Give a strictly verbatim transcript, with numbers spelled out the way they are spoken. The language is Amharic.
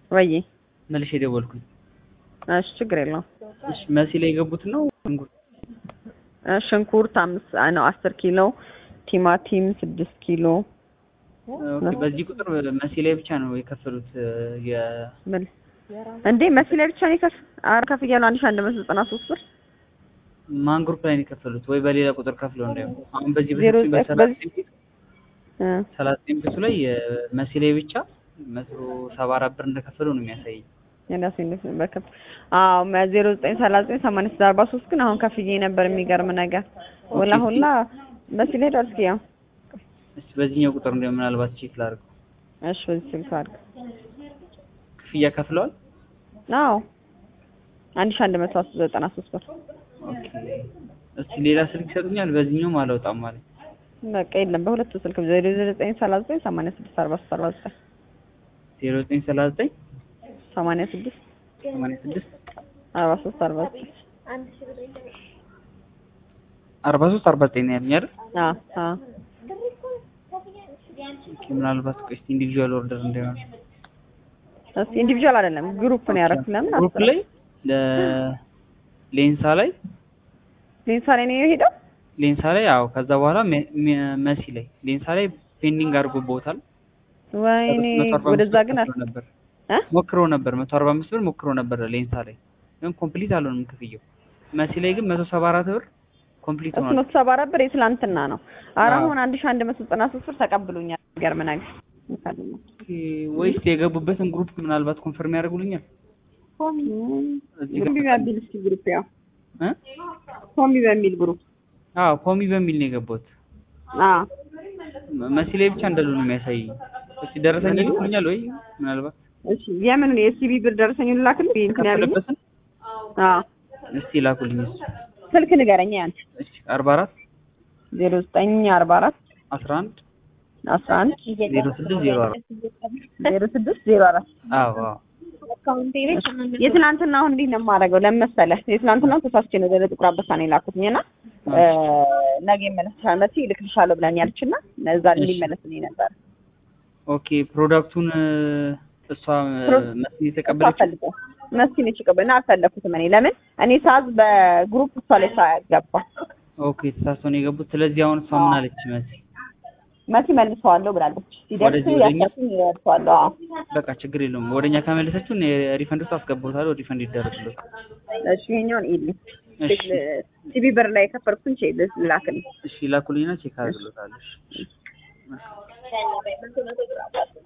ወይ መልሼ ደወልኩኝ። እሺ ችግር የለውም። እሺ መሲ ላይ የገቡት ነው ሽንኩርት ሽንኩርት አምስት ነው አስር ኪሎ ቲማቲም ስድስት ኪሎ። ኦኬ በዚህ ቁጥር መሲ ላይ ብቻ ነው የከፈሉት የ ምን እንዴ መሲ ላይ ብቻ ነው የከፍ አር ከፍያለሁ አንድ ሺህ አንድ መቶ ዘጠና ሶስት ብር ማን ግሩፕ ላይ ነው የከፈሉት ወይ በሌላ ቁጥር ከፍለው እንደው አሁን በዚህ በሰላሳ ብር ላይ መሲ ላይ ብቻ መቶ ሰባ አራት ብር እንደከፈሉ ነው የሚያሳይ። የዳስ እንደስ በከፍ አዎ ዜሮ ዘጠኝ ሰላሳ ዘጠኝ ሰማንያ ስድስት አርባ ሶስት ግን አሁን ከፍዬ ነበር የሚገርም ነገር ወላ ሁላ መሲ ላይ ደርስኪያ። እሺ በዚህኛው ቁጥር እንደው ምናልባት ቼክ ላድርግ። እሺ በዚህ ስልክ አድርግ። ክፍያ ከፍለዋል? አዎ አንድ ሺህ አንድ መቶ ዘጠና ሶስት ብር። ኦኬ እሺ ሌላ ስልክ ይሰጡኛል? በዚህኛው አልወጣም ማለት በቃ የለም በሁለቱ ስልክ ዜሮ ዘጠኝ ሰላሳ ዘጠኝ ሰማንያ ስድስት አርባ ሶስት አርባ ዘጠኝ ዜሮ ዘጠኝ ሰላሳ ዘጠኝ ሰማንያ ስድስት ሰማንያ ስድስት አርባ ሶስት አርባ ዘጠኝ አርባ ሶስት አርባ ዘጠኝ ነው ያልኝ አይደል? አዎ አዎ ምናልባት ቆይ ኢንዲቪጁዋል ኦርደር እንደሆነ እሺ ኢንዲቪጁዋል አይደለም ግሩፕ ነው ያደረኩት። ለምን ግሩፕ ላይ ለሌንሳ ላይ ሌንሳ ላይ ነው የሄደው ሌንሳ ላይ አዎ ከዛ በኋላ መሲ ላይ ሌንሳ ላይ ፔንዲንግ አድርጎቦታል። ወይኔ ወደዛ ግን ነበር እ ሞክሮ ነበር መቶ አርባ አምስት ብር ሞክሮ ነበር ሌንሳ ላይ ግን ኮምፕሊት አልሆነም ክፍያው። መሲ ላይ ግን መቶ ሰባ አራት ብር ኮምፕሊት ሆኗል። መቶ ሰባ አራት ብር የትላንትና ነው። ኧረ አሁን አንድ ሺህ አንድ መቶ ዘጠና ሶስት ብር ተቀብሉኛል። ገርም ነገር ኦኬ ወይስ የገቡበትን ግሩፕ ምናልባት ኮንፈርም ያደርጉልኛል? ኮሚ ኮሚ በሚል እስኪ ግሩፕ ያው እ ኮሚ በሚል ግሩፕ አዎ ኮሚ በሚል ነው የገቡት። አዎ መሲ ላይ ብቻ እንደሉ ነው የሚያሳይ። እሺ ደረሰኝ ይልኩልኛል ወይ ምናልባት? እሺ የምን ነው የሲቢ ብር ደረሰኝ ልላክልኝ? ምክንያቱም አዎ እስቲ ላኩልኝ። ስልክ ንገረኝ አንተ። እሺ አርባ አራት ዜሮ ዘጠኝ አርባ አራት አስራ አንድ አስራ አንድ ዜሮ ስድስት ዜሮ አራት ዜሮ ስድስት ዜሮ አራት አዎ አዎ የትናንትና አሁን እንዴት ነው የማደርገው? ለመሰለህ የትናንትና ተሳስቼ ነው ወደ ጥቁር አንበሳ ነው የላኩትኝና ነገ ይመለስሻል መሲ ልክልሻለሁ ብላኛለችና እዛ እንዲመለስልኝ ነበር። ኦኬ ፕሮዳክቱን እሷ መሲ ተቀበለች። መሲ ነች ቀበና አልፈለኩትም እኔ ለምን እኔ ሳዝ በግሩፕ እሷ ላይ ሳያገባ ኦኬ ተሳስተው ነው የገቡት። ስለዚህ አሁን እሷ ምን አለች መሲ? መሲ መልሰዋለሁ ብላለች። ሲደርስ ያሳቱኝ ይወርቷል። አዎ በቃ ችግር የለውም። ወደኛ ከመለሰችው ሪፈንድ ውስጥ አስገባታለሁ ሪፈንድ ይደረግልኝ። እሺ ይሄኛውን ኢሊ እሺ ሲቢ ብር ላይ ከፈርኩኝ ቼክ ላክልኝ። እሺ ላኩልኝና ቼክ አድርግልታለሽ።